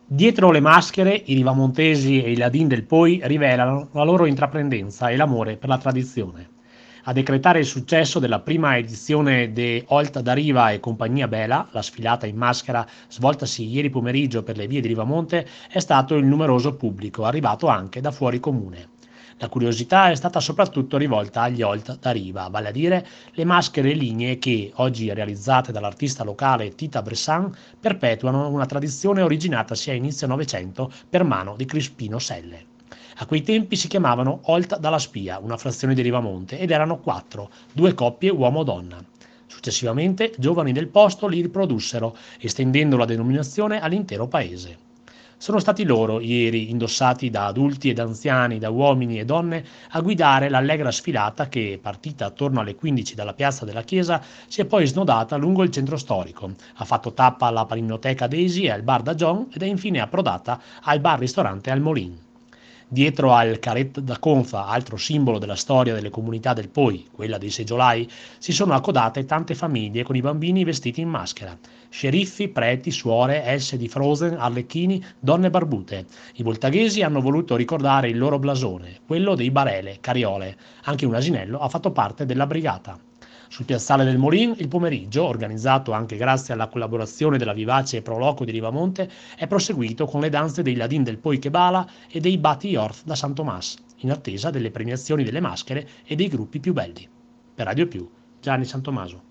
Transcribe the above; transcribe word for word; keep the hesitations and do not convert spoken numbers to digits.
Dietro le maschere, i rivamontesi e i ladin del Poi rivelano la loro intraprendenza e l'amore per la tradizione. A decretare il successo della prima edizione de Olt da Riva e Compagnia Bela, la sfilata in maschera svoltasi ieri pomeriggio per le vie di Rivamonte, è stato il numeroso pubblico, arrivato anche da fuori comune. La curiosità è stata soprattutto rivolta agli Olt da Riva, vale a dire le maschere lignee che, oggi realizzate dall'artista locale Tita Bressan, perpetuano una tradizione originatasi a inizio Novecento per mano di Crispino Selle. A quei tempi si chiamavano Olt dalla Spia, una frazione di Rivamonte, ed erano quattro, due coppie uomo-donna. Successivamente, giovani del posto li riprodussero, estendendo la denominazione all'intero paese. Sono stati loro, ieri, indossati da adulti ed anziani, da uomini e donne, a guidare l'allegra sfilata che, partita attorno alle quindici dalla piazza della chiesa, si è poi snodata lungo il centro storico, ha fatto tappa alla Paninoteca Daisy e al bar da John ed è infine approdata al bar-ristorante Al Molin. Dietro al Caret da Confa, altro simbolo della storia delle comunità del Poi, quella dei seggiolai, si sono accodate tante famiglie con i bambini vestiti in maschera. Sceriffi, preti, suore, else di Frozen, arlecchini, donne barbute. I voltaghesi hanno voluto ricordare il loro blasone, quello dei Barele, Cariole. Anche un asinello ha fatto parte della brigata. Sul piazzale del Molin il pomeriggio, organizzato anche grazie alla collaborazione della vivace Proloco di Rivamonte, è proseguito con le danze dei Ladin del Poikebala e dei Bati Orth da San Tomás, in attesa delle premiazioni delle maschere e dei gruppi più belli. Per Radio Più, Gianni Santomaso.